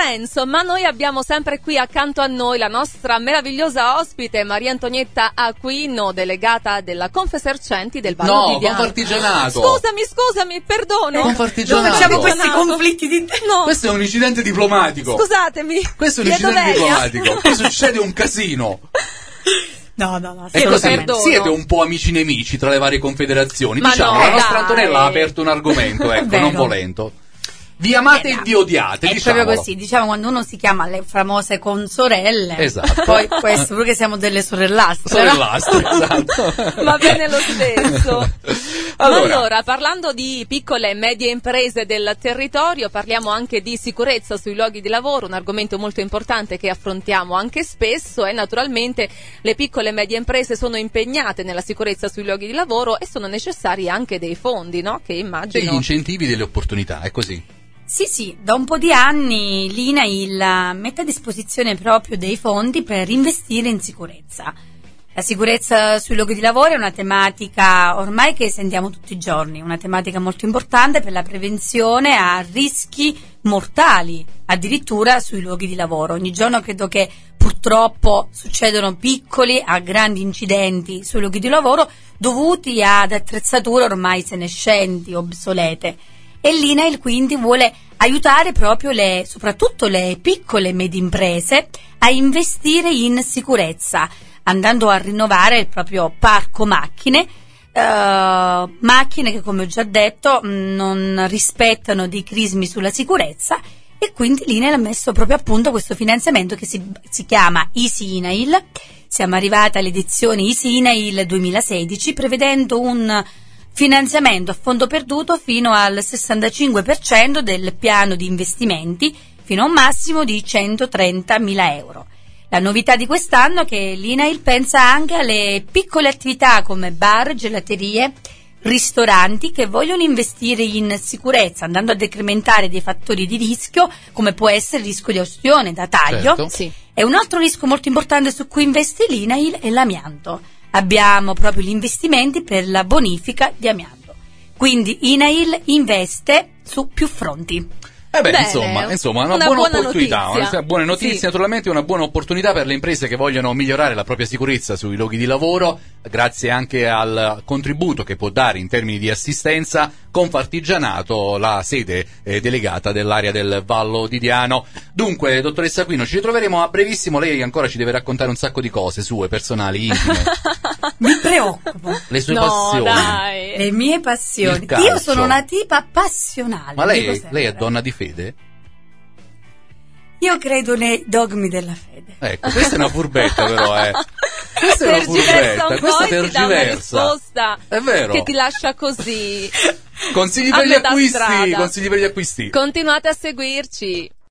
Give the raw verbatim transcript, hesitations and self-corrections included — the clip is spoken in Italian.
senso, ma noi abbiamo sempre qui accanto a noi la nostra meravigliosa ospite Maria Antonietta Aquino, delegata della Confesercenti del Vallo No, di Diano. Confartigianato. Scusami, scusami, perdono. Confartigianato. Non facciamo questi conflitti di No. Questo è un incidente diplomatico. Scusatemi. Questo è un Chiedo incidente veia. diplomatico. Qui succede un casino. No, no, no. E così perdono. siete un po' amici nemici tra le varie confederazioni. Ma diciamo, no, la nostra dai. Antonella ha aperto un argomento, ecco, Vero. non volendo. Vi amate Eh, e no. vi odiate, È diciamolo. proprio così, diciamo, quando uno si chiama le famose consorelle, Esatto. poi può essere pure che siamo delle sorellastre, no? Sorellastre, esatto. Va bene lo stesso. Allora. Ma allora, parlando di piccole e medie imprese del territorio, parliamo anche di sicurezza sui luoghi di lavoro, un argomento molto importante che affrontiamo anche spesso, e naturalmente le piccole e medie imprese sono impegnate nella sicurezza sui luoghi di lavoro e sono necessari anche dei fondi, no? Che immagino... Degli incentivi, delle opportunità, è così. Sì, sì, da un po' di anni l'I N A I L mette a disposizione proprio dei fondi per investire in sicurezza. La sicurezza sui luoghi di lavoro è una tematica ormai che sentiamo tutti i giorni, una tematica molto importante per la prevenzione a rischi mortali, addirittura sui luoghi di lavoro. Ogni giorno credo che purtroppo succedono piccoli a grandi incidenti sui luoghi di lavoro dovuti ad attrezzature ormai senescenti, obsolete. E l'I N A I L quindi vuole aiutare proprio le, soprattutto le piccole e medie imprese a investire in sicurezza, andando a rinnovare il proprio parco macchine, eh, macchine che, come ho già detto, mh, non rispettano dei crismi sulla sicurezza, e quindi l'I N A I L ha messo proprio a punto questo finanziamento che si, si chiama Easy I N A I L. Siamo arrivati all'edizione Easy I N A I L duemilasedici, prevedendo un finanziamento a fondo perduto fino al sessantacinque per cento del piano di investimenti, fino a un massimo di centotrentamila euro. La novità di quest'anno è che l'I N A I L pensa anche alle piccole attività come bar, gelaterie, ristoranti che vogliono investire in sicurezza, andando a decrementare dei fattori di rischio, come può essere il rischio di ustione da taglio. Certo. Sì. E un altro rischio molto importante su cui investe l'I N A I L è l'amianto. Abbiamo proprio gli investimenti per la bonifica di amianto. Quindi I N A I L investe su più fronti. Eh beh, Bene, insomma, insomma, una, una buona, buona opportunità, notizia. una buone notizie, Sì. naturalmente una buona opportunità per le imprese che vogliono migliorare la propria sicurezza sui luoghi di lavoro, grazie anche al contributo che può dare in termini di assistenza Confartigianato, la sede eh, delegata dell'area del Vallo di Diano. Dunque, dottoressa Aquino, ci ritroveremo a brevissimo, lei ancora ci deve raccontare un sacco di cose sue, personali, intime, Mi preoccupo. le sue No, passioni. dai. Le mie passioni. Il calcio. Io sono una tipa passionale. Ma lei, dico lei sempre. è donna di fede? Io credo nei dogmi della fede. Ecco, questa è una furbetta però, eh. Questa è una Tergiversa furbetta, un questa po' e ti dà una tergiversa. risposta È vero. che ti lascia così. Consigli a per gli metà acquisti, strada. consigli per gli acquisti. Continuate a seguirci.